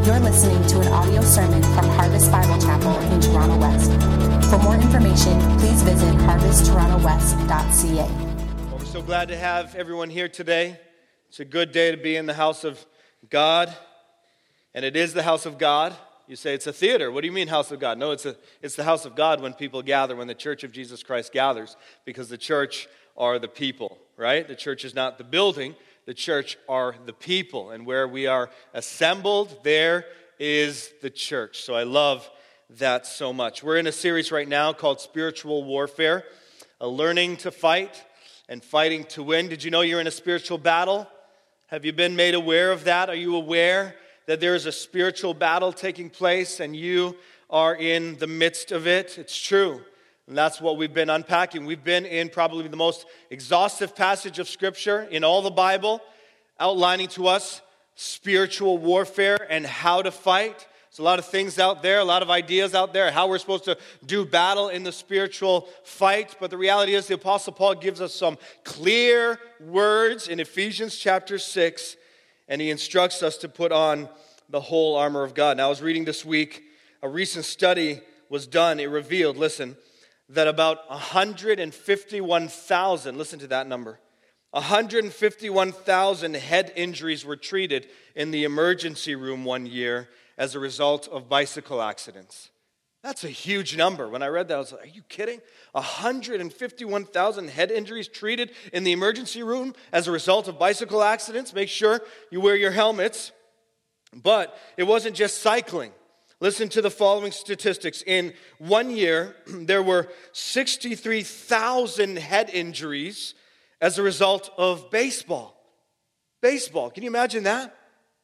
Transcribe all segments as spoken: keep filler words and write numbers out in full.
You're listening to an audio sermon from Harvest Bible Chapel in Toronto West. For more information, please visit harvest toronto west dot c a. Well, we're so glad to have everyone here today. It's a good day to be in the house of God, and it is the house of God. You say it's a theater. What do you mean house of God? No, it's a it's the house of God when people gather, when the church of Jesus Christ gathers, because the church are the people, right? The church is not the building. The church are the people, and where we are assembled, there is the church. So I love that so much. We're in a series right now called Spiritual Warfare, a learning to fight and fighting to win. Did you know you're in a spiritual battle? Have you been made aware of that? Are you aware that there is a spiritual battle taking place and you are in the midst of it? It's true. And that's what we've been unpacking. We've been in probably the most exhaustive passage of Scripture in all the Bible, outlining to us spiritual warfare and how to fight. There's a lot of things out there, a lot of ideas out there, how we're supposed to do battle in the spiritual fight. But the reality is the Apostle Paul gives us some clear words in Ephesians chapter six, and he instructs us to put on the whole armor of God. Now, I was reading this week, a recent study was done. It revealed, listen, that about one hundred fifty-one thousand, listen to that number, one hundred fifty-one thousand head injuries were treated in the emergency room one year as a result of bicycle accidents. That's a huge number. When I read that, I was like, are you kidding? one hundred fifty-one thousand head injuries treated in the emergency room as a result of bicycle accidents. Make sure you wear your helmets. But it wasn't just cycling. Listen to the following statistics. In one year, there were sixty-three thousand head injuries as a result of baseball. Baseball, can you imagine that?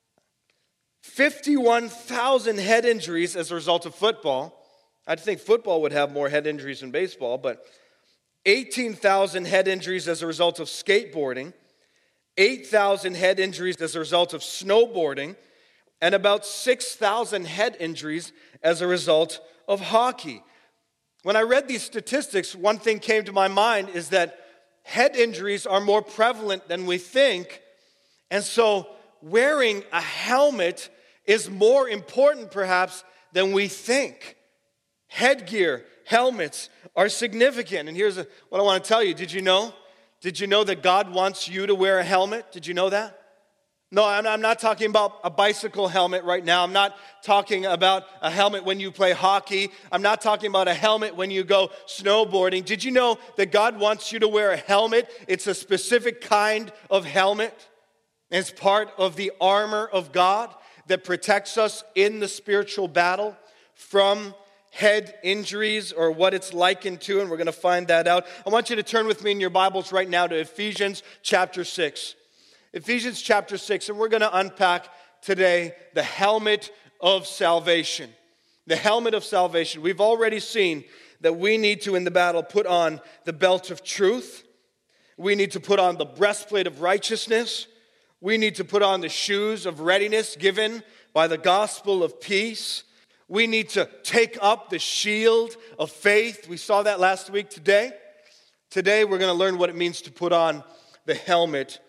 fifty-one thousand head injuries as a result of football. I'd think football would have more head injuries than baseball, but eighteen thousand head injuries as a result of skateboarding, eight thousand head injuries as a result of snowboarding, and about six thousand head injuries as a result of hockey. When I read these statistics, one thing came to my mind is that head injuries are more prevalent than we think, and so wearing a helmet is more important perhaps than we think. Headgear, helmets are significant, and here's a, what I want to tell you. Did you know? Did you know that God wants you to wear a helmet? Did you know that? No, I'm not, I'm not talking about a bicycle helmet right now. I'm not talking about a helmet when you play hockey. I'm not talking about a helmet when you go snowboarding. Did you know that God wants you to wear a helmet? It's a specific kind of helmet. And it's part of the armor of God that protects us in the spiritual battle from head injuries, or what it's likened to, and we're going to find that out. I want you to turn with me in your Bibles right now to Ephesians chapter six. Ephesians chapter six, and we're going to unpack today the helmet of salvation. The helmet of salvation. We've already seen that we need to, in the battle, put on the belt of truth. We need to put on the breastplate of righteousness. We need to put on the shoes of readiness given by the gospel of peace. We need to take up the shield of faith. We saw that last week. Today, today we're going to learn what it means to put on the helmet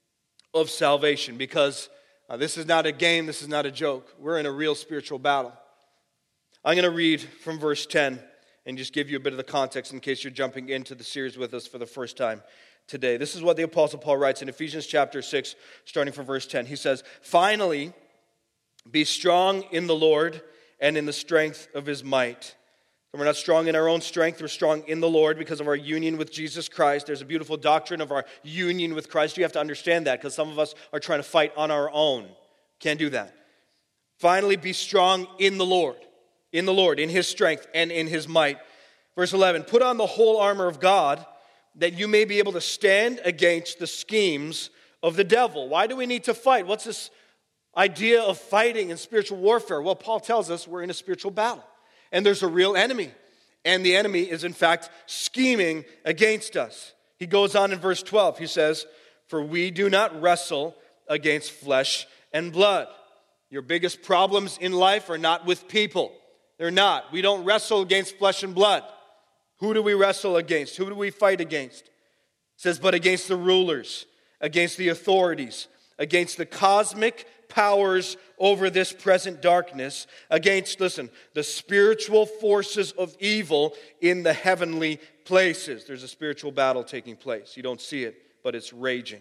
of salvation, because uh, this is not a game, this is not a joke. We're in a real spiritual battle. I'm going to read from verse ten and just give you a bit of the context in case you're jumping into the series with us for the first time today. This is what the Apostle Paul writes in Ephesians chapter six, starting from verse ten. He says, "Finally, be strong in the Lord and in the strength of his might." And we're not strong in our own strength, we're strong in the Lord because of our union with Jesus Christ. There's a beautiful doctrine of our union with Christ. You have to understand that, because some of us are trying to fight on our own. Can't do that. Finally, be strong in the Lord, in the Lord, in his strength and in his might. Verse eleven, "Put on the whole armor of God, that you may be able to stand against the schemes of the devil." Why do we need to fight? What's this idea of fighting in spiritual warfare? Well, Paul tells us we're in a spiritual battle. And there's a real enemy. And the enemy is, in fact, scheming against us. He goes on in verse twelve. He says, "For we do not wrestle against flesh and blood." Your biggest problems in life are not with people. They're not. We don't wrestle against flesh and blood. Who do we wrestle against? Who do we fight against? It says, "But against the rulers, against the authorities, against the cosmic powers over this present darkness, against, listen, the spiritual forces of evil in the heavenly places. There's a spiritual battle taking place. You don't see it, but it's raging.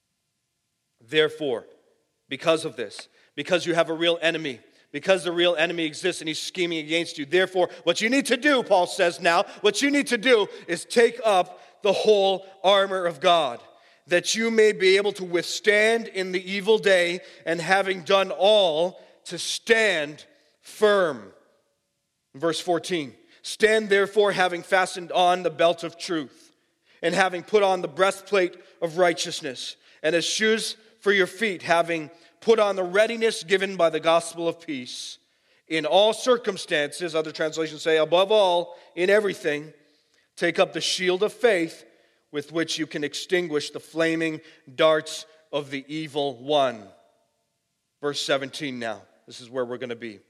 Therefore, because of this, because you have a real enemy, because the real enemy exists and he's scheming against you, therefore, what you need to do, Paul says now, what you need to do is take up the whole armor of God, that you may be able to withstand in the evil day, and having done all, to stand firm. Verse fourteen, stand therefore, having fastened on the belt of truth, and having put on the breastplate of righteousness, and as shoes for your feet, having put on the readiness given by the gospel of peace. In all circumstances, other translations say, above all, in everything, take up the shield of faith, with which you can extinguish the flaming darts of the evil one. Verse seventeen now. This is where we're going to be.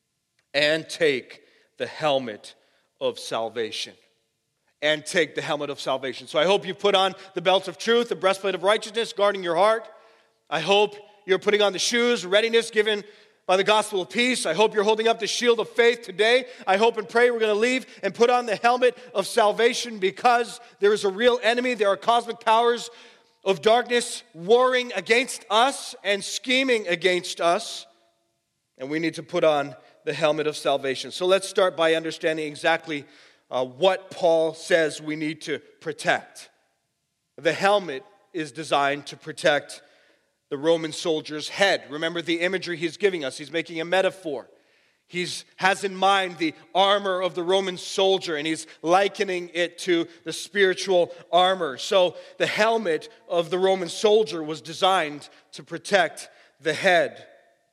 And take the helmet of salvation. And take the helmet of salvation. So I hope you put on the belt of truth, the breastplate of righteousness, guarding your heart. I hope you're putting on the shoes, readiness given by the gospel of peace. I hope you're holding up the shield of faith today. I hope and pray we're going to leave and put on the helmet of salvation, because there is a real enemy. There are cosmic powers of darkness warring against us and scheming against us. And we need to put on the helmet of salvation. So let's start by understanding exactly uh, what Paul says we need to protect. The helmet is designed to protect the Roman soldier's head. Remember the imagery he's giving us. He's making a metaphor. He has in mind the armor of the Roman soldier, and he's likening it to the spiritual armor. So the helmet of the Roman soldier was designed to protect the head.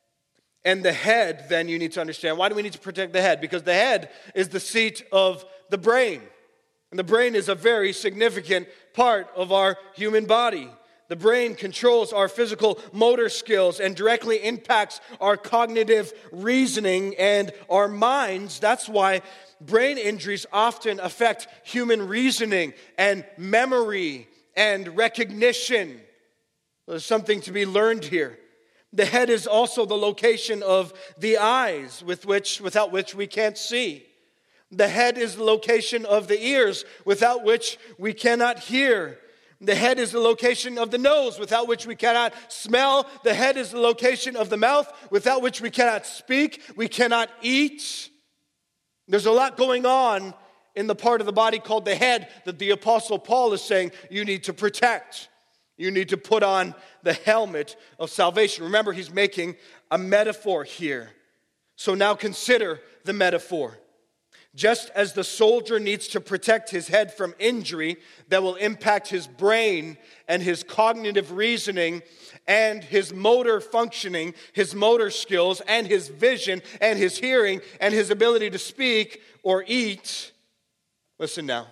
And the head, then you need to understand, why do we need to protect the head? Because the head is the seat of the brain. And the brain is a very significant part of our human body. The brain controls our physical motor skills and directly impacts our cognitive reasoning and our minds. That's why brain injuries often affect human reasoning and memory and recognition. There's something to be learned here. The head is also the location of the eyes, with which, without which we can't see. The head is the location of the ears, without which we cannot hear. The head is the location of the nose, without which we cannot smell. The head is the location of the mouth, without which we cannot speak, we cannot eat. There's a lot going on in the part of the body called the head that the Apostle Paul is saying you need to protect. You need to put on the helmet of salvation. Remember, he's making a metaphor here. So now consider the metaphor. Just as the soldier needs to protect his head from injury that will impact his brain and his cognitive reasoning and his motor functioning, his motor skills and his vision and his hearing and his ability to speak or eat. Listen now.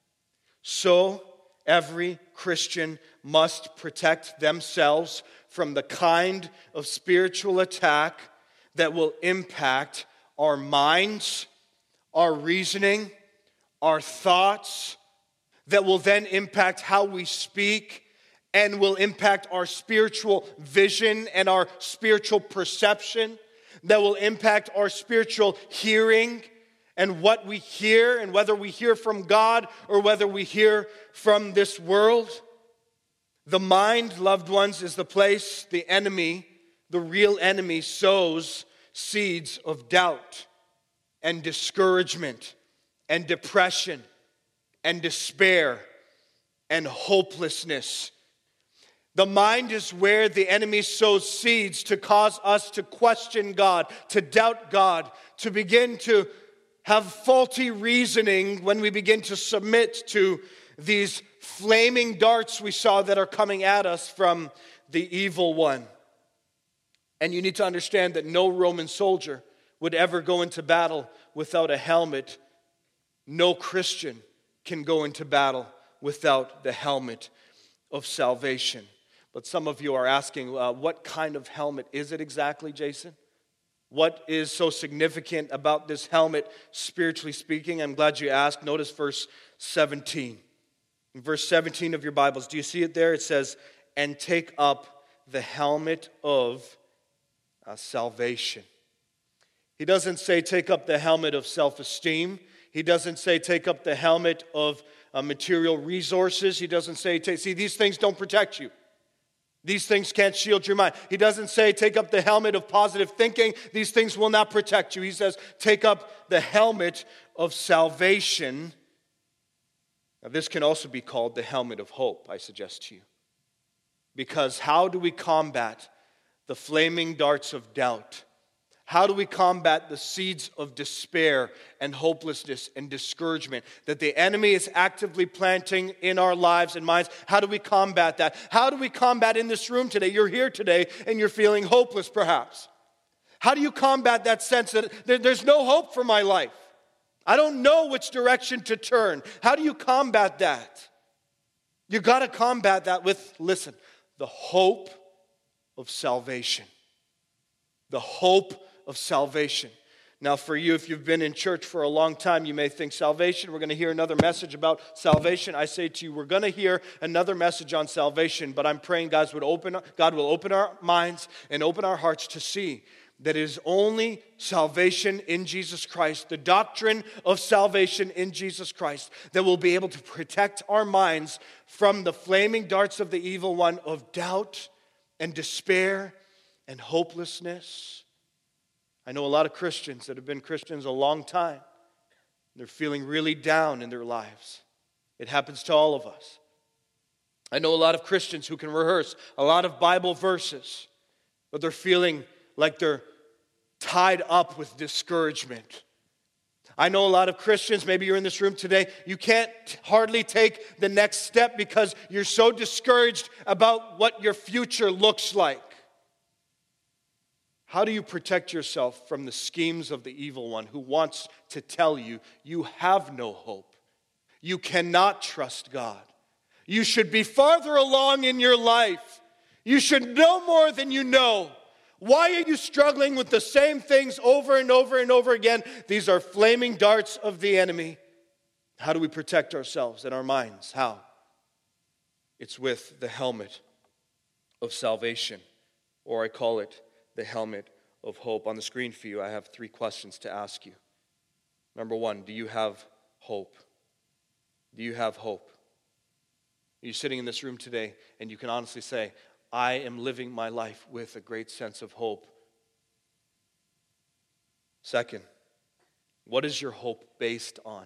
So every Christian must protect themselves from the kind of spiritual attack that will impact our minds, our reasoning, our thoughts, that will then impact how we speak and will impact our spiritual vision and our spiritual perception, that will impact our spiritual hearing and what we hear and whether we hear from God or whether we hear from this world. The mind, loved ones, is the place the enemy, the real enemy, sows seeds of doubt and discouragement and depression and despair and hopelessness. The mind is where the enemy sows seeds to cause us to question God, to doubt God, to begin to have faulty reasoning when we begin to submit to these flaming darts we saw that are coming at us from the evil one. And you need to understand that no Roman soldier would ever go into battle without a helmet. No Christian can go into battle without the helmet of salvation. But some of you are asking, uh, what kind of helmet is it exactly, Jason? What is so significant about this helmet, spiritually speaking? I'm glad you asked. Notice verse seventeen. In verse seventeen of your Bibles, do you see it there? It says, and take up the helmet of uh, salvation. He doesn't say take up the helmet of self-esteem. He doesn't say take up the helmet of uh, material resources. He doesn't say, take, see, these things don't protect you. These things can't shield your mind. He doesn't say take up the helmet of positive thinking. These things will not protect you. He says take up the helmet of salvation. Now, this can also be called the helmet of hope, I suggest to you. Because how do we combat the flaming darts of doubt? How do we combat the seeds of despair and hopelessness and discouragement that the enemy is actively planting in our lives and minds? How do we combat that? How do we combat in this room today? You're here today and you're feeling hopeless perhaps. How do you combat that sense that there's no hope for my life? I don't know which direction to turn. How do you combat that? You got to combat that with, listen, the hope of salvation. The hope of salvation. Now for you, if you've been in church for a long time, you may think salvation. We're going to hear another message about salvation. I say to you, we're going to hear another message on salvation, but I'm praying God would open, God will open our minds and open our hearts to see that it is only salvation in Jesus Christ, the doctrine of salvation in Jesus Christ, that will be able to protect our minds from the flaming darts of the evil one of doubt and despair and hopelessness. I know a lot of Christians that have been Christians a long time. They're feeling really down in their lives. It happens to all of us. I know a lot of Christians who can rehearse a lot of Bible verses, but they're feeling like they're tied up with discouragement. I know a lot of Christians, maybe you're in this room today, you can't hardly take the next step because you're so discouraged about what your future looks like. How do you protect yourself from the schemes of the evil one who wants to tell you you have no hope? You cannot trust God. You should be farther along in your life. You should know more than you know. Why are you struggling with the same things over and over and over again? These are flaming darts of the enemy. How do we protect ourselves and our minds? How? It's with the helmet of salvation, or I call it the helmet of hope. On the screen for you, I have three questions to ask you. Number one, do you have hope? Do you have hope? Are you sitting in this room today and you can honestly say, I am living my life with a great sense of hope? Second, what is your hope based on?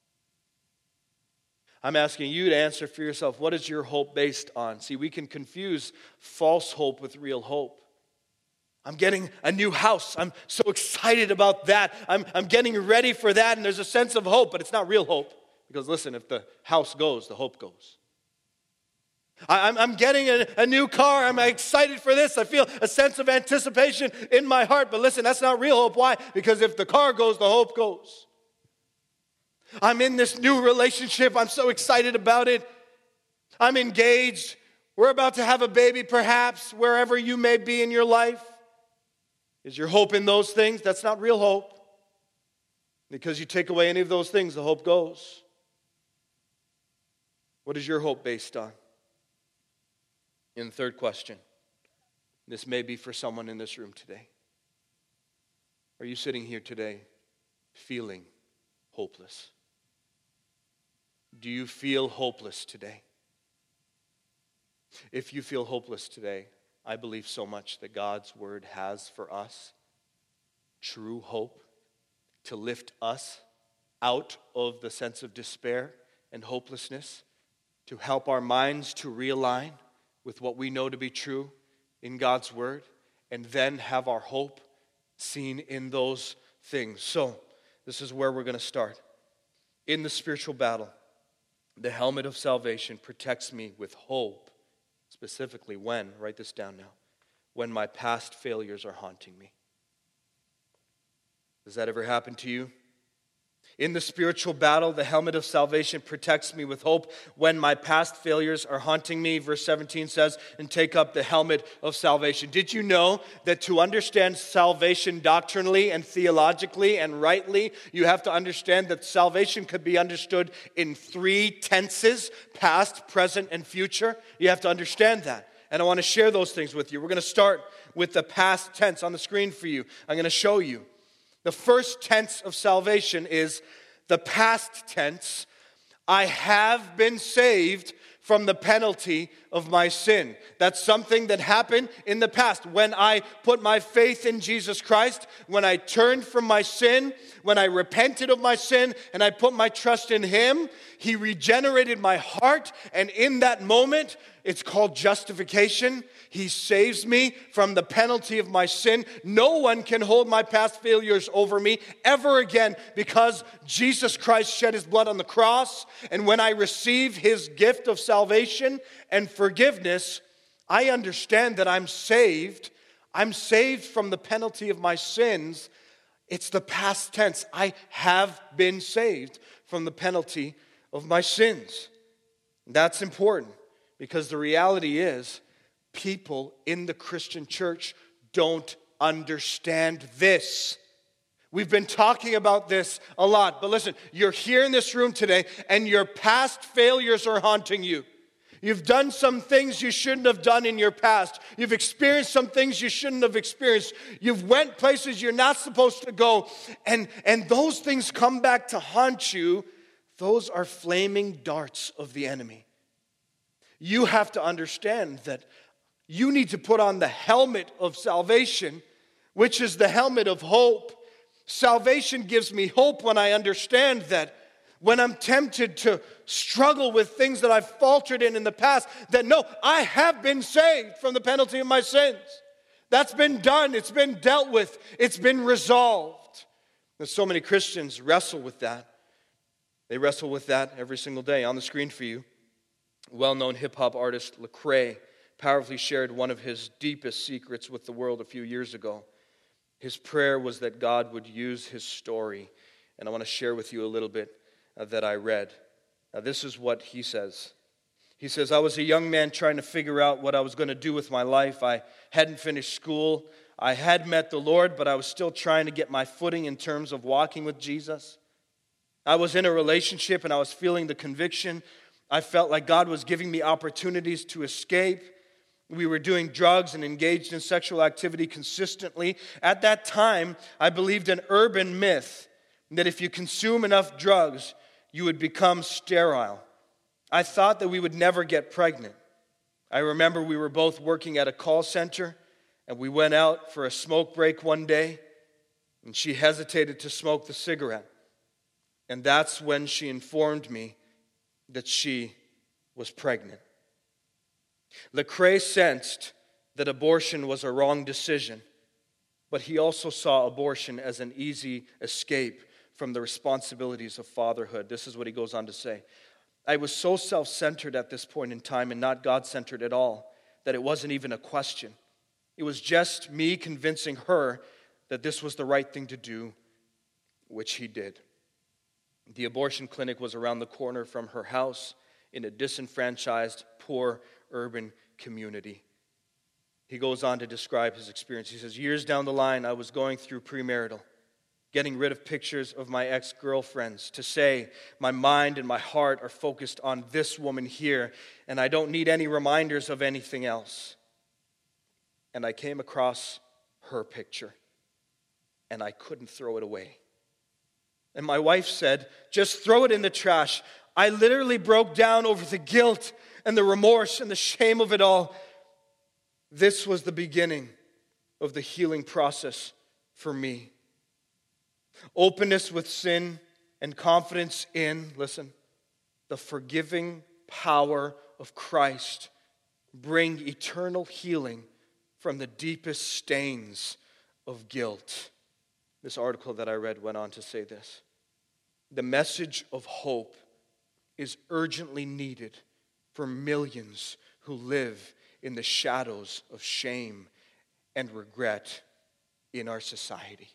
I'm asking you to answer for yourself, what is your hope based on? See, we can confuse false hope with real hope. I'm getting a new house. I'm so excited about that. I'm, I'm getting ready for that, and there's a sense of hope, but it's not real hope. Because listen, if the house goes, the hope goes. I, I'm, I'm getting a, a new car. I'm excited for this. I feel a sense of anticipation in my heart. But listen, that's not real hope. Why? Because if the car goes, the hope goes. I'm in this new relationship. I'm so excited about it. I'm engaged. We're about to have a baby, perhaps, wherever you may be in your life. Is your hope in those things? That's not real hope. Because you take away any of those things, the hope goes. What is your hope based on? And the third question, this may be for someone in this room today. Are you sitting here today feeling hopeless? Do you feel hopeless today? If you feel hopeless today, I believe so much that God's word has for us true hope to lift us out of the sense of despair and hopelessness, to help our minds to realign with what we know to be true in God's word, and then have our hope seen in those things. So, this is where we're going to start. In the spiritual battle, the helmet of salvation protects me with hope. Specifically when, write this down now, when my past failures are haunting me. Does that ever happen to you? In the spiritual battle, the helmet of salvation protects me with hope when my past failures are haunting me. Verse seventeen says, and take up the helmet of salvation. Did you know that to understand salvation doctrinally and theologically and rightly, you have to understand that salvation could be understood in three tenses, past, present, and future? You have to understand that. And I want to share those things with you. We're going to start with the past tense on the screen for you. I'm going to show you. The first tense of salvation is the past tense. I have been saved from the penalty of my sin. That's something that happened in the past. When I put my faith in Jesus Christ, when I turned from my sin, when I repented of my sin, and I put my trust in Him, He regenerated my heart, and in that moment, it's called justification. He saves me from the penalty of my sin. No one can hold my past failures over me ever again because Jesus Christ shed His blood on the cross. And when I receive His gift of salvation and forgiveness, I understand that I'm saved. I'm saved from the penalty of my sins. It's the past tense. I have been saved from the penalty of my sins. That's important because the reality is, people in the Christian church don't understand this. We've been talking about this a lot, but listen, you're here in this room today and your past failures are haunting you. You've done some things you shouldn't have done in your past. You've experienced some things you shouldn't have experienced. You've went places you're not supposed to go, and, and those things come back to haunt you. Those are flaming darts of the enemy. You have to understand that you need to put on the helmet of salvation, which is the helmet of hope. Salvation gives me hope when I understand that when I'm tempted to struggle with things that I've faltered in in the past, that no, I have been saved from the penalty of my sins. That's been done. It's been dealt with. It's been resolved. And so many Christians wrestle with that. They wrestle with that every single day. On the screen for you, well-known hip-hop artist Lecrae powerfully shared one of his deepest secrets with the world a few years ago. His prayer was that God would use his story. And I want to share with you a little bit uh, that I read. Now, this is what he says. He says, I was a young man trying to figure out what I was going to do with my life. I hadn't finished school. I had met the Lord, but I was still trying to get my footing in terms of walking with Jesus. I was in a relationship and I was feeling the conviction. I felt like God was giving me opportunities to escape. We were doing drugs and engaged in sexual activity consistently. At that time, I believed an urban myth that if you consume enough drugs, you would become sterile. I thought that we would never get pregnant. I remember we were both working at a call center, and we went out for a smoke break one day, and she hesitated to smoke the cigarette. And that's when she informed me that she was pregnant. Lecrae sensed that abortion was a wrong decision, but he also saw abortion as an easy escape from the responsibilities of fatherhood. This is what he goes on to say. I was so self-centered at this point in time and not God-centered at all that it wasn't even a question. It was just me convincing her that this was the right thing to do, which he did. The abortion clinic was around the corner from her house in a disenfranchised, poor, urban community. He goes on to describe his experience. He says, years down the line, I was going through premarital, getting rid of pictures of my ex-girlfriends to say my mind and my heart are focused on this woman here, and I don't need any reminders of anything else. And I came across her picture, and I couldn't throw it away. And my wife said, just throw it in the trash. I literally broke down over the guilt and the remorse and the shame of it all. This was the beginning of the healing process for me. Openness with sin and confidence in, listen, the forgiving power of Christ bring eternal healing from the deepest stains of guilt. This article that I read went on to say this. The message of hope is urgently needed for millions who live in the shadows of shame and regret in our society.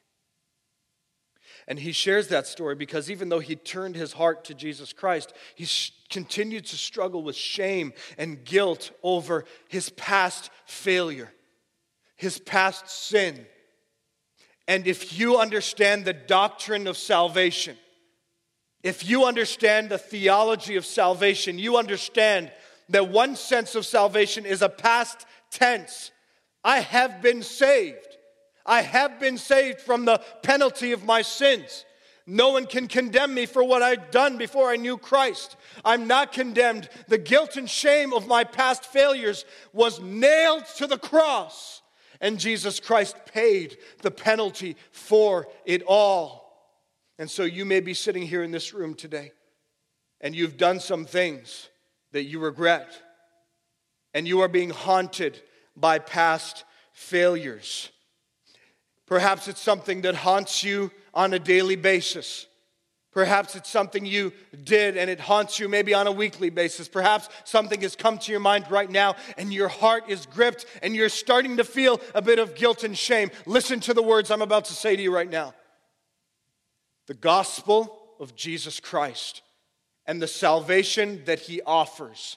And he shares that story because even though he turned his heart to Jesus Christ, he sh- continued to struggle with shame and guilt over his past failure, his past sin. And if you understand the doctrine of salvation, if you understand the theology of salvation, you understand that one sense of salvation is a past tense. I have been saved. I have been saved from the penalty of my sins. No one can condemn me for what I'd done before I knew Christ. I'm not condemned. The guilt and shame of my past failures was nailed to the cross, and Jesus Christ paid the penalty for it all. And so you may be sitting here in this room today, and you've done some things that you regret, and you are being haunted by past failures. Perhaps it's something that haunts you on a daily basis. Perhaps it's something you did and it haunts you maybe on a weekly basis. Perhaps something has come to your mind right now and your heart is gripped and you're starting to feel a bit of guilt and shame. Listen to the words I'm about to say to you right now. The gospel of Jesus Christ and the salvation that He offers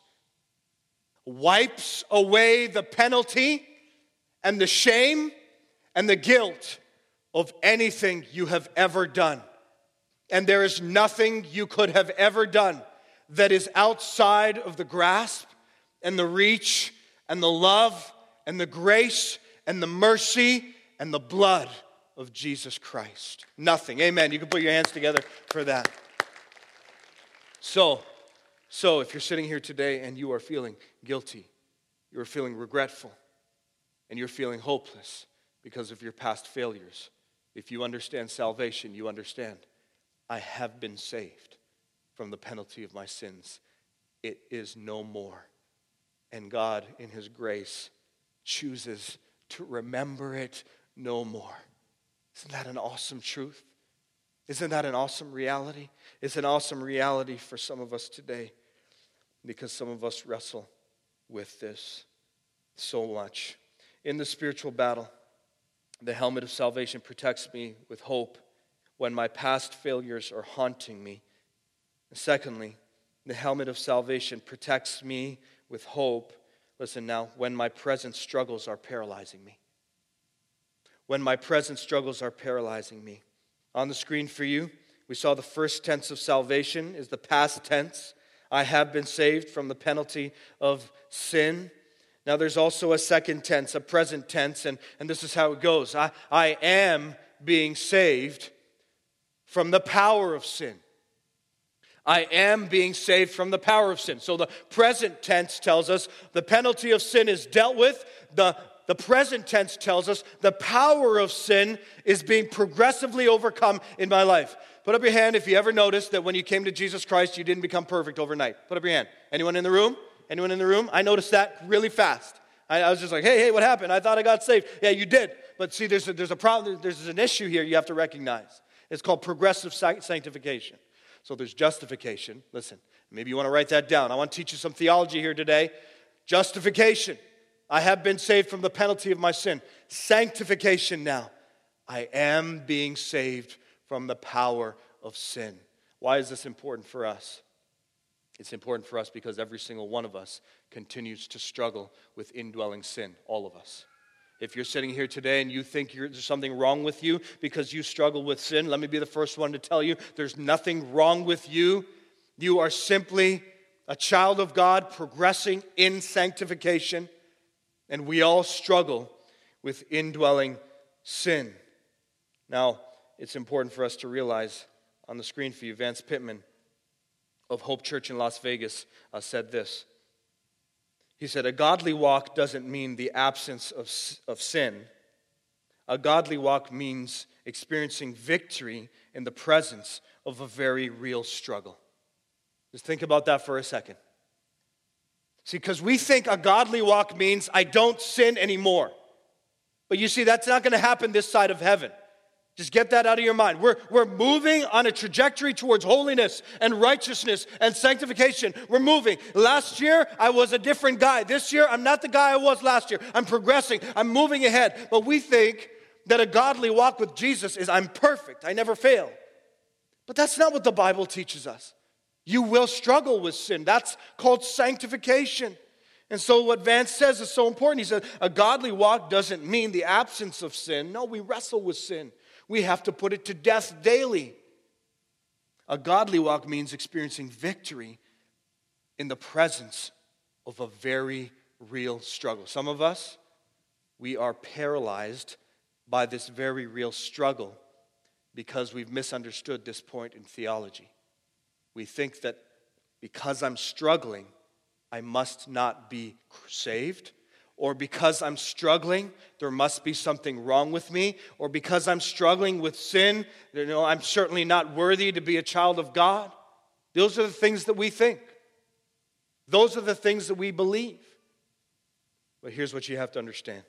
wipes away the penalty and the shame and the guilt of anything you have ever done. And there is nothing you could have ever done that is outside of the grasp and the reach and the love and the grace and the mercy and the blood of Jesus Christ. Nothing. Amen. You can put your hands together for that. So, so if you're sitting here today and you are feeling guilty, you're feeling regretful, and you're feeling hopeless because of your past failures, if you understand salvation, you understand, I have been saved from the penalty of my sins. It is no more. And God, in His grace, chooses to remember it no more. Isn't that an awesome truth? Isn't that an awesome reality? It's an awesome reality for some of us today because some of us wrestle with this so much. In the spiritual battle, the helmet of salvation protects me with hope when my past failures are haunting me. And secondly, the helmet of salvation protects me with hope, listen now, when my present struggles are paralyzing me. When my present struggles are paralyzing me. On the screen for you, we saw the first tense of salvation is the past tense. I have been saved from the penalty of sin. Now there's also a second tense, a present tense, and, and this is how it goes. I, I am being saved from the power of sin. I am being saved from the power of sin. So the present tense tells us the penalty of sin is dealt with. The, the present tense tells us the power of sin is being progressively overcome in my life. Put up your hand if you ever noticed that when you came to Jesus Christ, you didn't become perfect overnight. Put up your hand. Anyone in the room? Anyone in the room? I noticed that really fast. I, I was just like, hey, hey, what happened? I thought I got saved. Yeah, you did. But see, there's a, there's a problem. There's an issue here you have to recognize. It's called progressive sanctification. So there's justification. Listen, maybe you want to write that down. I want to teach you some theology here today. Justification. I have been saved from the penalty of my sin. Sanctification now. I am being saved from the power of sin. Why is this important for us? It's important for us because every single one of us continues to struggle with indwelling sin, all of us. If you're sitting here today and you think you're, there's something wrong with you because you struggle with sin, let me be the first one to tell you there's nothing wrong with you. You are simply a child of God progressing in sanctification, and we all struggle with indwelling sin. Now, it's important for us to realize on the screen for you, Vance Pittman of Hope Church in Las Vegas uh, said this. He said, a godly walk doesn't mean the absence of, of sin. A godly walk means experiencing victory in the presence of a very real struggle. Just think about that for a second. See, because we think a godly walk means I don't sin anymore. But you see, that's not going to happen this side of heaven. Just get that out of your mind. We're, we're moving on a trajectory towards holiness and righteousness and sanctification. We're moving. Last year, I was a different guy. This year, I'm not the guy I was last year. I'm progressing. I'm moving ahead. But we think that a godly walk with Jesus is I'm perfect. I never fail. But that's not what the Bible teaches us. You will struggle with sin. That's called sanctification. And so what Vance says is so important. He said, a godly walk doesn't mean the absence of sin. No, we wrestle with sin. We have to put it to death daily. A godly walk means experiencing victory in the presence of a very real struggle. Some of us, we are paralyzed by this very real struggle because we've misunderstood this point in theology. We think that because I'm struggling, I must not be saved, or because I'm struggling, there must be something wrong with me, or because I'm struggling with sin, you know, I'm certainly not worthy to be a child of God. Those are the things that we think. Those are the things that we believe. But here's what you have to understand.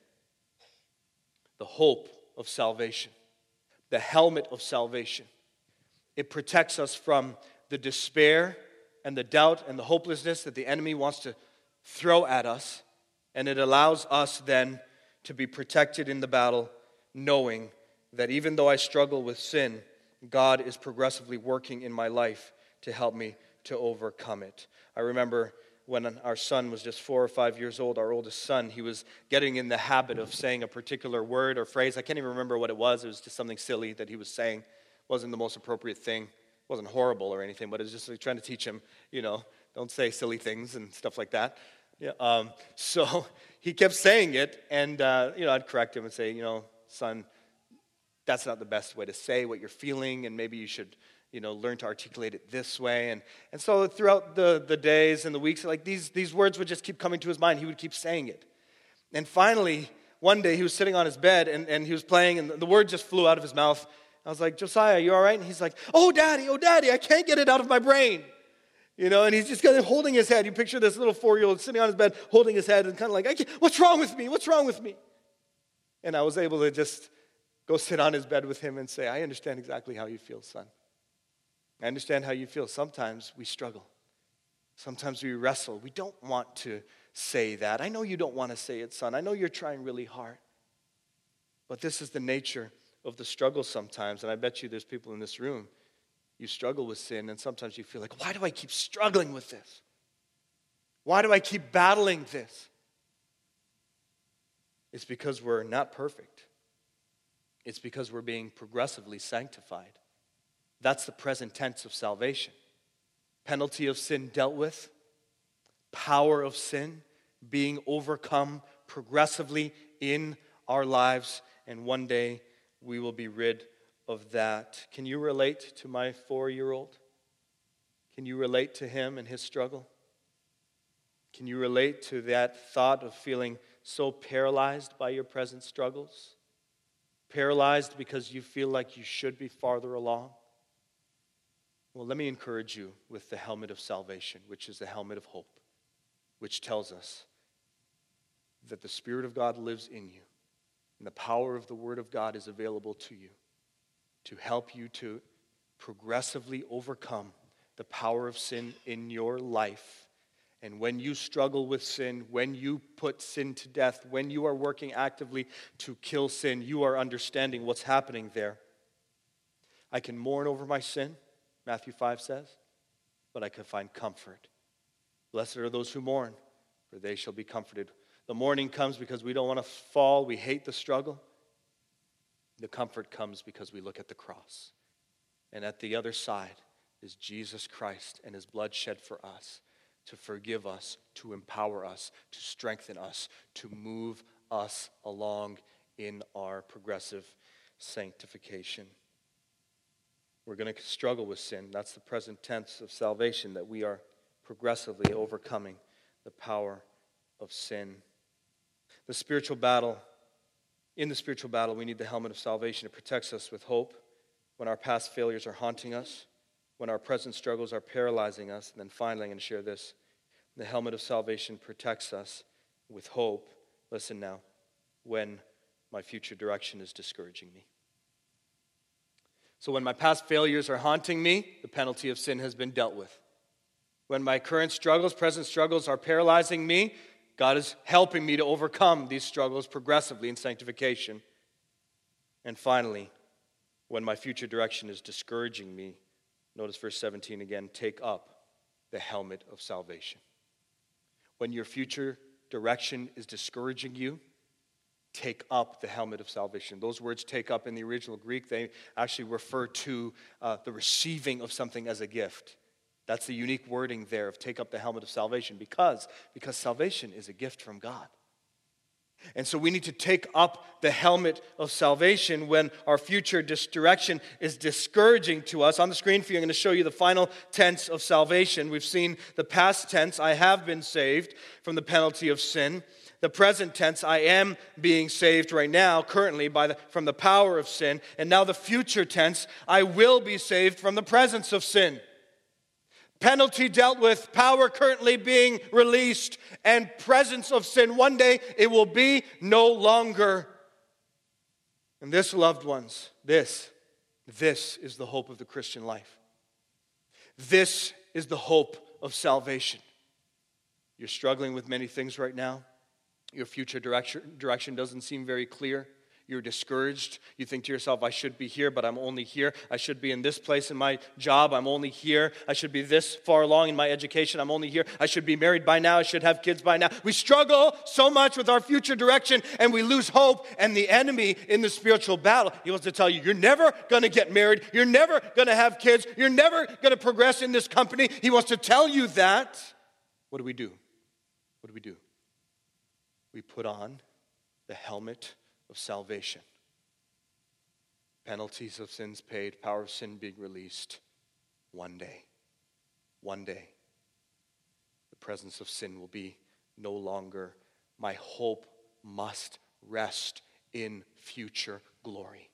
The hope of salvation, the helmet of salvation, it protects us from the despair and the doubt and the hopelessness that the enemy wants to throw at us, and it allows us then to be protected in the battle, knowing that even though I struggle with sin, God is progressively working in my life to help me to overcome it. I remember when our son was just four or five years old, our oldest son, he was getting in the habit of saying a particular word or phrase. I can't even remember what it was. It was just something silly that he was saying. It wasn't the most appropriate thing. It wasn't horrible or anything, but it was just like trying to teach him, you know, don't say silly things and stuff like that. Yeah, um, so he kept saying it, and, uh, you know, I'd correct him and say, you know, son, that's not the best way to say what you're feeling, and maybe you should, you know, learn to articulate it this way. And and so throughout the, the days and the weeks, like these, these words would just keep coming to his mind. He would keep saying it. And finally, one day he was sitting on his bed, and, and he was playing, and the word just flew out of his mouth. I was like, Josiah, you all right? And he's like, oh, Daddy, oh, Daddy, I can't get it out of my brain. You know, and he's just kind of holding his head. You picture this little four-year-old sitting on his bed, holding his head, and kind of like, I can't, what's wrong with me? What's wrong with me? And I was able to just go sit on his bed with him and say, I understand exactly how you feel, son. I understand how you feel. Sometimes we struggle. Sometimes we wrestle. We don't want to say that. I know you don't want to say it, son. I know you're trying really hard. But this is the nature of the struggle sometimes. And I bet you there's people in this room, you struggle with sin, and sometimes you feel like, why do I keep struggling with this? Why do I keep battling this? It's because we're not perfect. It's because we're being progressively sanctified. That's the present tense of salvation. Penalty of sin dealt with. Power of sin being overcome progressively in our lives. And one day we will be rid of that. Can you relate to my four-year-old? Can you relate to him and his struggle? Can you relate to that thought of feeling so paralyzed by your present struggles? Paralyzed because you feel like you should be farther along? Well, let me encourage you with the helmet of salvation, which is the helmet of hope, which tells us that the Spirit of God lives in you, and the power of the Word of God is available to you to help you to progressively overcome the power of sin in your life. And when you struggle with sin, when you put sin to death, when you are working actively to kill sin, you are understanding what's happening there. I can mourn over my sin, Matthew five says, but I can find comfort. Blessed are those who mourn, for they shall be comforted. The mourning comes because we don't want to fall, we hate the struggle. The comfort comes because we look at the cross. And at the other side is Jesus Christ and his blood shed for us, to forgive us, to empower us, to strengthen us, to move us along in our progressive sanctification. We're going to struggle with sin. That's the present tense of salvation, that we are progressively overcoming the power of sin. The spiritual battle, in the spiritual battle, we need the helmet of salvation. It protects us with hope when our past failures are haunting us, when our present struggles are paralyzing us. And then finally, I'm going to share this. The helmet of salvation protects us with hope. Listen now, when my future direction is discouraging me. So when my past failures are haunting me, the penalty of sin has been dealt with. When my current struggles, present struggles are paralyzing me, God is helping me to overcome these struggles progressively in sanctification. And finally, when my future direction is discouraging me, notice verse seventeen again, take up the helmet of salvation. When your future direction is discouraging you, take up the helmet of salvation. Those words, take up, in the original Greek, they actually refer to uh, the receiving of something as a gift. That's the unique wording there of take up the helmet of salvation. Because, because salvation is a gift from God. And so we need to take up the helmet of salvation when our future dis- direction is discouraging to us. On the screen for you, I'm going to show you the final tense of salvation. We've seen the past tense, I have been saved from the penalty of sin. The present tense, I am being saved right now, currently, by the, from the power of sin. And now the future tense, I will be saved from the presence of sin. Penalty dealt with, power currently being released, and presence of sin. One day it will be no longer. And this, loved ones, this, this is the hope of the Christian life. This is the hope of salvation. You're struggling with many things right now. Your future direction, direction doesn't seem very clear. You're discouraged. You think to yourself, I should be here, but I'm only here. I should be in this place in my job. I'm only here. I should be this far along in my education. I'm only here. I should be married by now. I should have kids by now. We struggle so much with our future direction, and we lose hope. And the enemy in the spiritual battle, he wants to tell you, you're never going to get married. You're never going to have kids. You're never going to progress in this company. He wants to tell you that. What do we do? What do we do? We put on the helmet of salvation. Penalties of sins paid, power of sin being released. One day, one day, the presence of sin will be no longer. My hope must rest in future glory.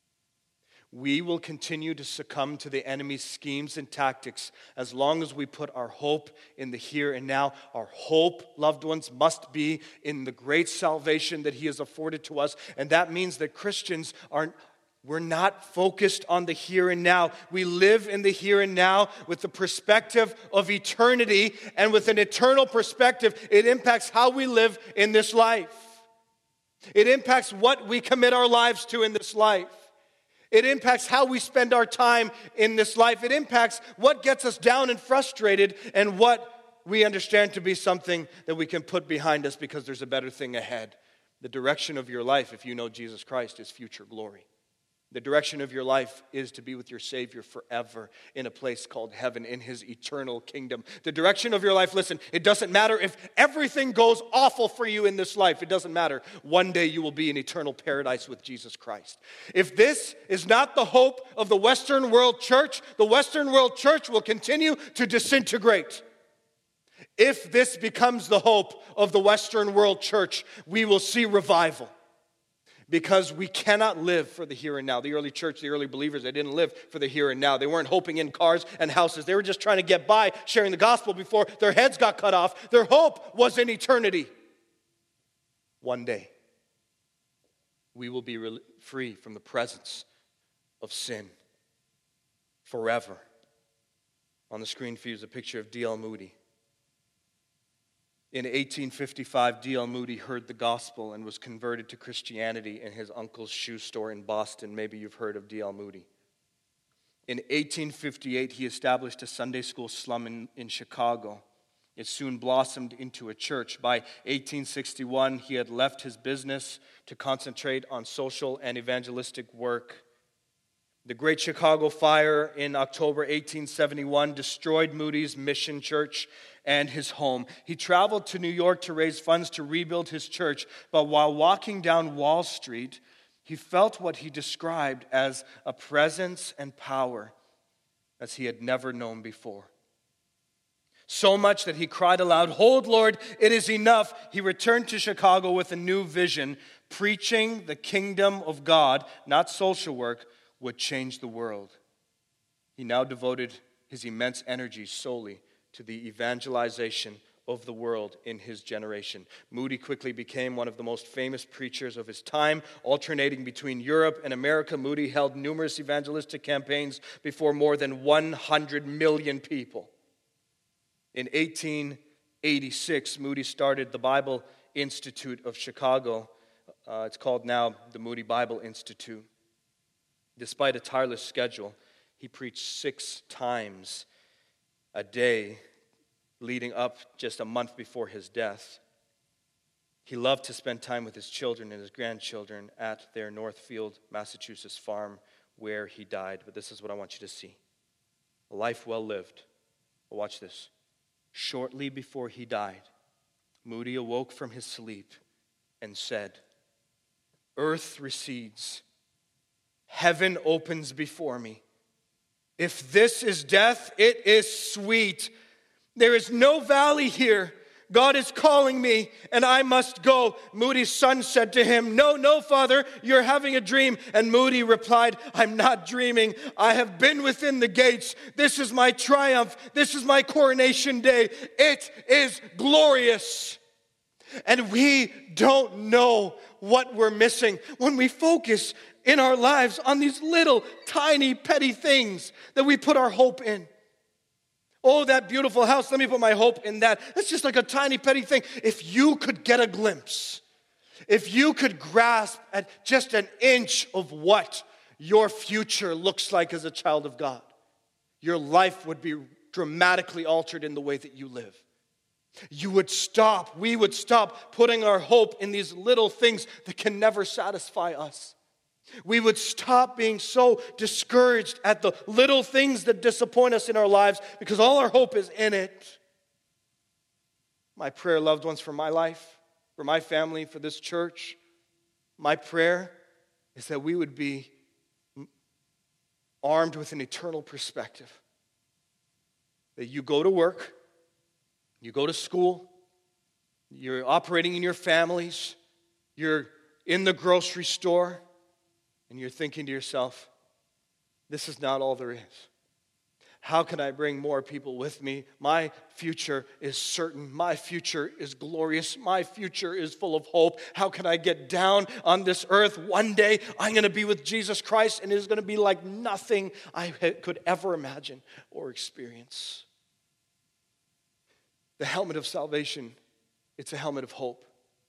We will continue to succumb to the enemy's schemes and tactics as long as we put our hope in the here and now. Our hope, loved ones, must be in the great salvation that he has afforded to us. And that means that Christians are, we're not focused on the here and now. We live in the here and now with the perspective of eternity. And with an eternal perspective, it impacts how we live in this life. It impacts what we commit our lives to in this life. It impacts how we spend our time in this life. It impacts what gets us down and frustrated and what we understand to be something that we can put behind us because there's a better thing ahead. The direction of your life, if you know Jesus Christ, is future glory. The direction of your life is to be with your Savior forever in a place called heaven, in his eternal kingdom. The direction of your life, listen, it doesn't matter if everything goes awful for you in this life. It doesn't matter. One day you will be in eternal paradise with Jesus Christ. If this is not the hope of the Western world church, the Western world church will continue to disintegrate. If this becomes the hope of the Western world church, we will see revival. Because we cannot live for the here and now. The early church, the early believers, they didn't live for the here and now. They weren't hoping in cars and houses. They were just trying to get by sharing the gospel before their heads got cut off. Their hope was in eternity. One day, we will be re- free from the presence of sin forever. On the screen for you is a picture of D L Moody. In eighteen fifty-five, D L Moody heard the gospel and was converted to Christianity in his uncle's shoe store in Boston. Maybe you've heard of D L Moody. In eighteen fifty-eight, he established a Sunday school slum in, in Chicago. It soon blossomed into a church. By eighteen sixty-one, he had left his business to concentrate on social and evangelistic work. The Great Chicago Fire in October eighteen seventy-one destroyed Moody's mission church and his home. He traveled to New York to raise funds to rebuild his church, but while walking down Wall Street, he felt what he described as a presence and power as he had never known before. So much that he cried aloud, "Hold, Lord, it is enough." He returned to Chicago with a new vision. Preaching the kingdom of God, not social work, would change the world. He now devoted his immense energy solely to the evangelization of the world in his generation. Moody quickly became one of the most famous preachers of his time. Alternating between Europe and America, Moody held numerous evangelistic campaigns before more than one hundred million people. In eighteen eighty-six, Moody started the Bible Institute of Chicago. Uh, it's called now the Moody Bible Institute. Despite a tireless schedule, he preached six times a day leading up just a month before his death. He loved to spend time with his children and his grandchildren at their Northfield, Massachusetts farm where he died. But this is what I want you to see. A life well lived But watch this. Shortly before he died, Moody awoke from his sleep and said, "Earth recedes. Heaven opens before me. If this is death, it is sweet. There is no valley here. God is calling me, and I must go." Moody's son said to him, "No, no, Father, you're having a dream." And Moody replied, "I'm not dreaming. I have been within the gates. This is my triumph. This is my coronation day. It is glorious." And we don't know what we're missing when we focus in our lives on these little, tiny, petty things that we put our hope in. Oh, that beautiful house, let me put my hope in that. That's just like a tiny, petty thing. If you could get a glimpse, if you could grasp at just an inch of what your future looks like as a child of God, your life would be dramatically altered in the way that you live. You would stop, we would stop putting our hope in these little things that can never satisfy us. We would stop being so discouraged at the little things that disappoint us in our lives because all our hope is in it. My prayer, loved ones, for my life, for my family, for this church, my prayer is that we would be armed with an eternal perspective. That you go to work, you go to school, you're operating in your families, you're in the grocery store, and you're thinking to yourself, this is not all there is. How can I bring more people with me? My future is certain. My future is glorious. My future is full of hope. How can I get down on this earth? One day I'm going to be with Jesus Christ, and it is going to be like nothing I could ever imagine or experience. The helmet of salvation, it's a helmet of hope.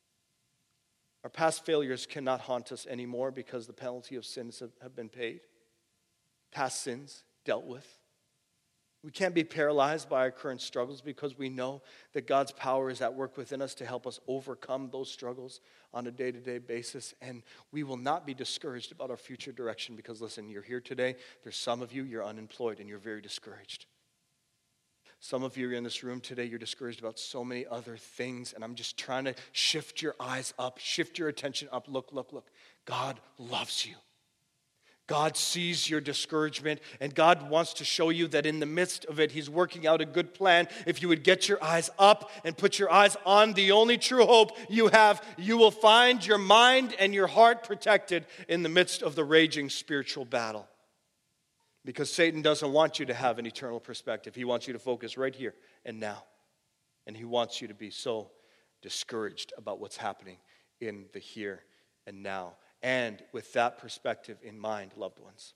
Our past failures cannot haunt us anymore because the penalty of sins have been paid. Past sins dealt with. We can't be paralyzed by our current struggles because we know that God's power is at work within us to help us overcome those struggles on a day-to-day basis. And we will not be discouraged about our future direction because, listen, you're here today. There's some of you, you're unemployed and you're very discouraged. Some of you are in this room today, you're discouraged about so many other things, and I'm just trying to shift your eyes up, shift your attention up. Look, look, look. God loves you. God sees your discouragement, and God wants to show you that in the midst of it, He's working out a good plan. If you would get your eyes up and put your eyes on the only true hope you have, you will find your mind and your heart protected in the midst of the raging spiritual battle. Because Satan doesn't want you to have an eternal perspective. He wants you to focus right here and now. And he wants you to be so discouraged about what's happening in the here and now. And with that perspective in mind, loved ones,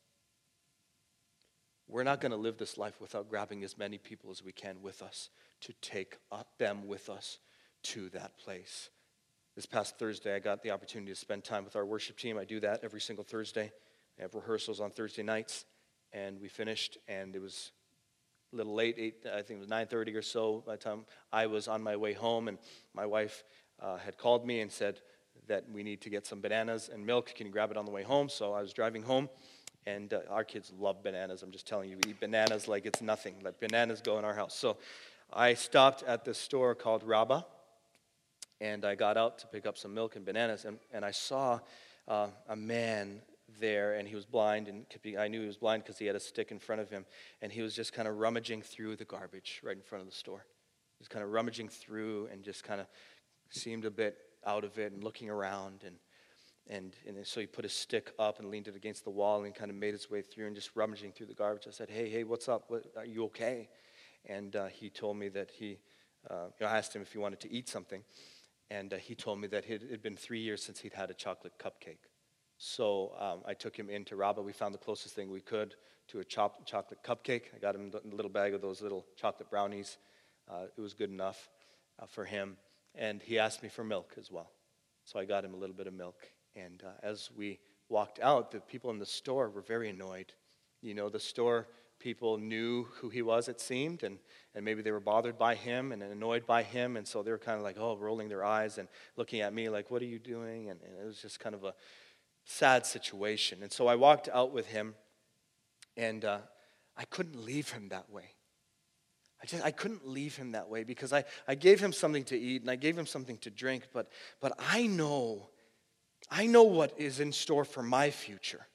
we're not going to live this life without grabbing as many people as we can with us to take them with us to that place. This past Thursday, I got the opportunity to spend time with our worship team. I do that every single Thursday. I have rehearsals on Thursday nights. And we finished, and it was a little late, eight, I think it was nine thirty or so by the time I was on my way home, and my wife uh, had called me and said that we need to get some bananas and milk. Can you grab it on the way home? So I was driving home, and uh, our kids love bananas. I'm just telling you, we eat bananas like it's nothing. Let bananas go in our house. So I stopped at this store called Rabba, and I got out to pick up some milk and bananas, and, and I saw uh, a man there, and he was blind, and I knew he was blind because he had a stick in front of him, and he was just kind of rummaging through the garbage right in front of the store. He was kind of rummaging through and just kind of seemed a bit out of it and looking around, and and and so he put his stick up and leaned it against the wall and kind of made his way through and just rummaging through the garbage. I said, hey, hey, what's up? What, are you okay? And uh, he told me that he, uh, you know, I asked him if he wanted to eat something, and uh, he told me that it had been three years since he'd had a chocolate cupcake. So um, I took him into Rabba. We found the closest thing we could to a chop- chocolate cupcake. I got him a little bag of those little chocolate brownies. Uh, it was good enough uh, for him. And he asked me for milk as well. So I got him a little bit of milk. And uh, as we walked out, the people in the store were very annoyed. You know, the store people knew who he was, it seemed, and, and maybe they were bothered by him and annoyed by him. And so they were kind of like, oh, rolling their eyes and looking at me like, what are you doing? And, and it was just kind of a sad situation. And so I walked out with him, and uh, I couldn't leave him that way. I just I couldn't leave him that way because I, I gave him something to eat and I gave him something to drink, but but I know, I know what is in store for my future.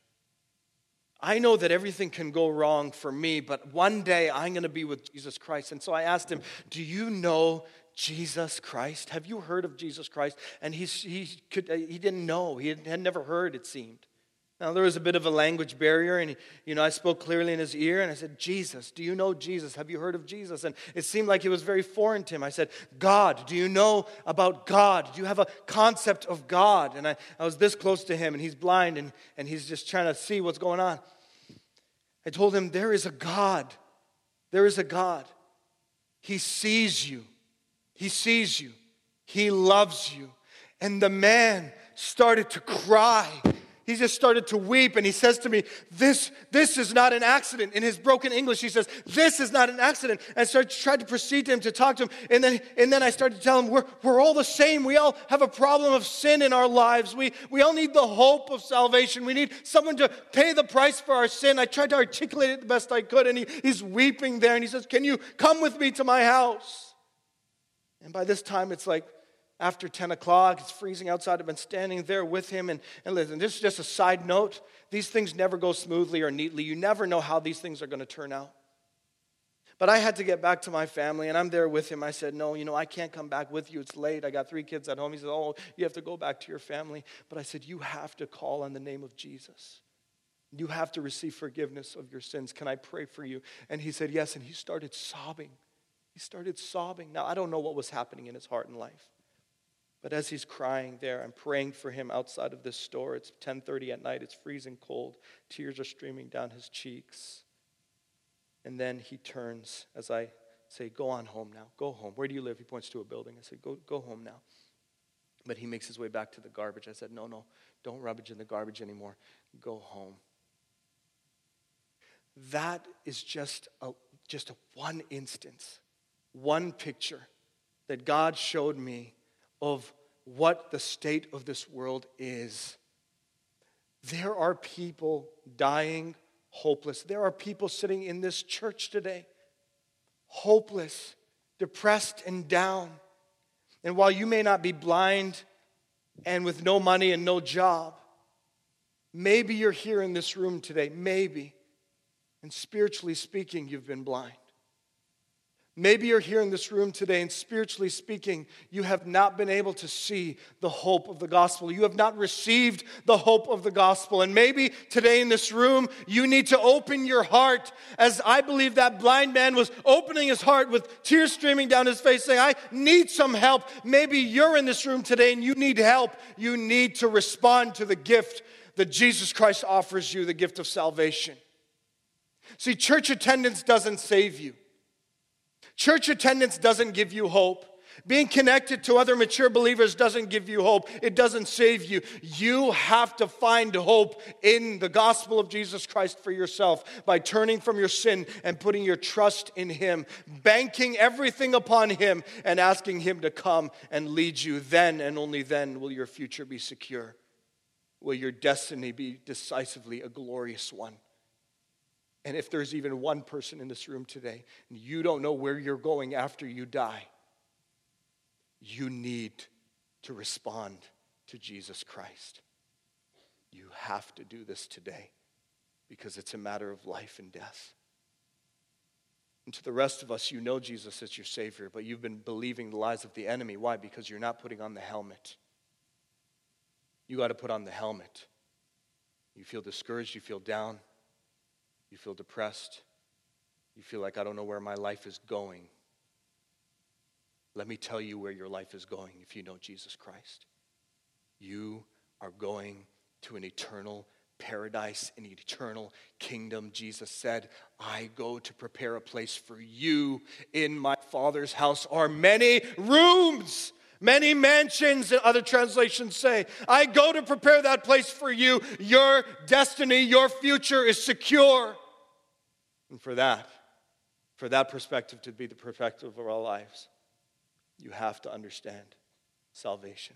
I know that everything can go wrong for me, but one day I'm going to be with Jesus Christ. And so I asked him, do you know Jesus Christ? Have you heard of Jesus Christ? And he's, he could he didn't know. He had, had never heard, it seemed. Now, there was a bit of a language barrier, and, you know, I spoke clearly in his ear, and I said, Jesus, do you know Jesus? Have you heard of Jesus? And it seemed like it was very foreign to him. I said, God, do you know about God? Do you have a concept of God? And I, I was this close to him, and he's blind, and, and he's just trying to see what's going on. I told him, there is a God. There is a God. He sees you. He sees you. He loves you. And the man started to cry. He just started to weep, and he says to me, this, this is not an accident. In his broken English, he says, this is not an accident. And so I tried to proceed to him, to talk to him, and then, and then I started to tell him, we're, we're all the same. We all have a problem of sin in our lives. We, we all need the hope of salvation. We need someone to pay the price for our sin. I tried to articulate it the best I could, and he, he's weeping there, and he says, can you come with me to my house? And by this time, it's like, after ten o'clock, it's freezing outside. I've been standing there with him. And, and listen, this is just a side note. These things never go smoothly or neatly. You never know how these things are going to turn out. But I had to get back to my family, and I'm there with him. I said, no, you know, I can't come back with you. It's late. I got three kids at home. He said, oh, you have to go back to your family. But I said, you have to call on the name of Jesus. You have to receive forgiveness of your sins. Can I pray for you? And he said, yes. And he started sobbing. He started sobbing. Now, I don't know what was happening in his heart and life. But as he's crying there, I'm praying for him outside of this store. It's ten thirty at night. It's freezing cold. Tears are streaming down his cheeks. And then he turns as I say, go on home now. Go home. Where do you live? He points to a building. I said, go, go home now. But he makes his way back to the garbage. I said, no, no, don't rubbish in the garbage anymore. Go home. That is just a, just a one instance, one picture that God showed me of what the state of this world is. There are people dying hopeless. There are people sitting in this church today, hopeless, depressed, and down. And while you may not be blind and with no money and no job, maybe you're here in this room today, maybe, and spiritually speaking, you've been blind. Maybe you're here in this room today, and spiritually speaking, you have not been able to see the hope of the gospel. You have not received the hope of the gospel. And maybe today in this room, you need to open your heart, as I believe that blind man was opening his heart with tears streaming down his face, saying, I need some help. Maybe you're in this room today and you need help. You need to respond to the gift that Jesus Christ offers you, the gift of salvation. See, church attendance doesn't save you. Church attendance doesn't give you hope. Being connected to other mature believers doesn't give you hope. It doesn't save you. You have to find hope in the gospel of Jesus Christ for yourself by turning from your sin and putting your trust in Him, banking everything upon Him and asking Him to come and lead you. Then and only then will your future be secure. Will your destiny be decisively a glorious one. And if there's even one person in this room today, and you don't know where you're going after you die, you need to respond to Jesus Christ. You have to do this today because it's a matter of life and death. And to the rest of us, you know Jesus as your Savior, but you've been believing the lies of the enemy. Why? Because you're not putting on the helmet. You got to put on the helmet. You feel discouraged, you feel down. You feel depressed. You feel like, I don't know where my life is going. Let me tell you where your life is going if you know Jesus Christ. You are going to an eternal paradise, an eternal kingdom. Jesus said, I go to prepare a place for you. In my Father's house are many rooms. Many mansions, other translations say. I go to prepare that place for you. Your destiny, your future is secure. And for that, for that perspective to be the perspective of our lives, you have to understand salvation.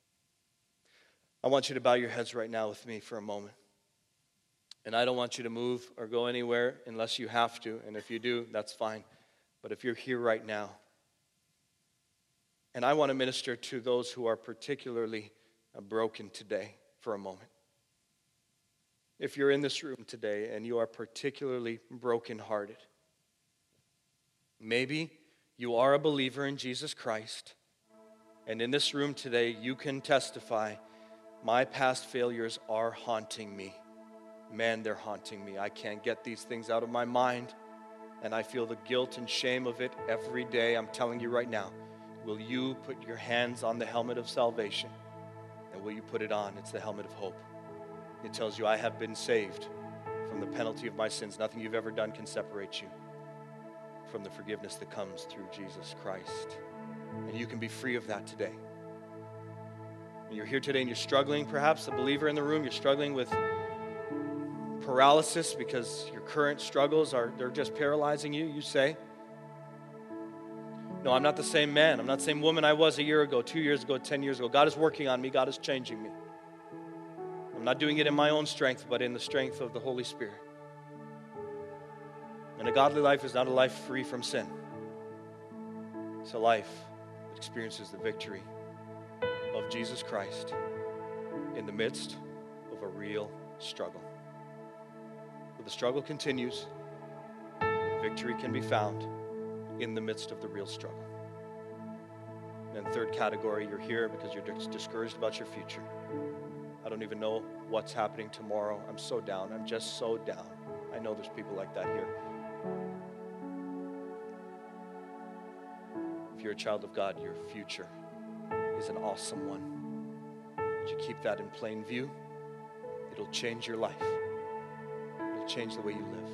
I want you to bow your heads right now with me for a moment. And I don't want you to move or go anywhere unless you have to. And if you do, that's fine. But if you're here right now, and I want to minister to those who are particularly broken today for a moment. If you're in this room today and you are particularly brokenhearted, maybe you are a believer in Jesus Christ, and in this room today you can testify, my past failures are haunting me. Man, they're haunting me. I can't get these things out of my mind, and I feel the guilt and shame of it every day. I'm telling you right now, will you put your hands on the helmet of salvation, and will you put it on? It's the helmet of hope. It tells you, I have been saved from the penalty of my sins. Nothing you've ever done can separate you from the forgiveness that comes through Jesus Christ. And you can be free of that today. And you're here today and you're struggling, perhaps a believer in the room, you're struggling with paralysis because your current struggles are, they're just paralyzing you. You say, no, I'm not the same man. I'm not the same woman I was a year ago, two years ago, ten years ago. God is working on me. God is changing me. I'm not doing it in my own strength, but in the strength of the Holy Spirit. And a godly life is not a life free from sin. It's a life that experiences the victory of Jesus Christ in the midst of a real struggle. But the struggle continues. Victory can be found in the midst of the real struggle. And third category, you're here because you're discouraged about your future. I don't even know what's happening tomorrow. I'm so down. I'm just so down. I know there's people like that here. If you're a child of God, your future is an awesome one. Would you keep that in plain view? It'll change your life. It'll change the way you live.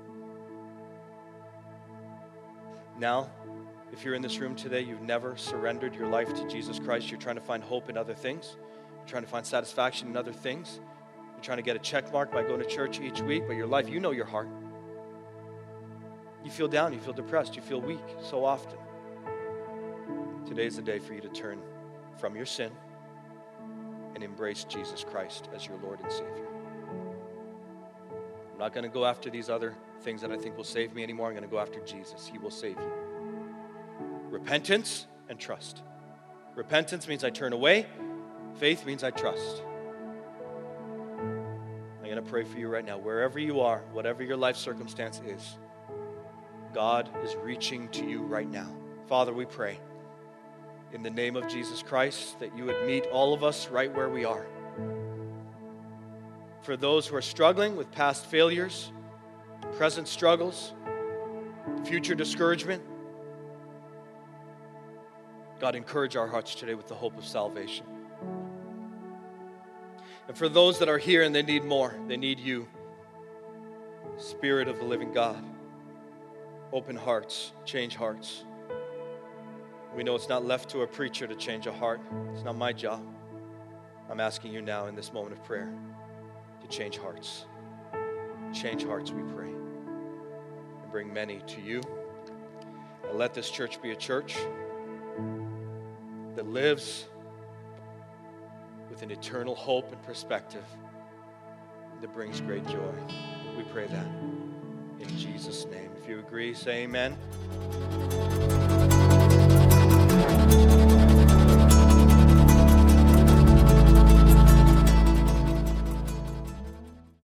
Now, if you're in this room today, you've never surrendered your life to Jesus Christ, you're trying to find hope in other things, you're trying to find satisfaction in other things, you're trying to get a check mark by going to church each week, but your life, you know your heart. You feel down, you feel depressed, you feel weak so often. Today's the day for you to turn from your sin and embrace Jesus Christ as your Lord and Savior. I'm not going to go after these other things that I think will save me anymore. I'm going to go after Jesus. He will save you. Repentance and trust. Repentance means I turn away. Faith means I trust. I'm going to pray for you right now. Wherever you are, whatever your life circumstance is, God is reaching to you right now. Father, we pray in the name of Jesus Christ that you would meet all of us right where we are. For those who are struggling with past failures, present struggles, future discouragement, God, encourage our hearts today with the hope of salvation. And for those that are here and they need more, they need you, Spirit of the living God, open hearts, change hearts. We know it's not left to a preacher to change a heart. It's not my job. I'm asking you now in this moment of prayer to change hearts. Change hearts, we pray. And bring many to you. And let this church be a church that lives with an eternal hope and perspective that brings great joy. We pray that in Jesus' name. If you agree, say amen.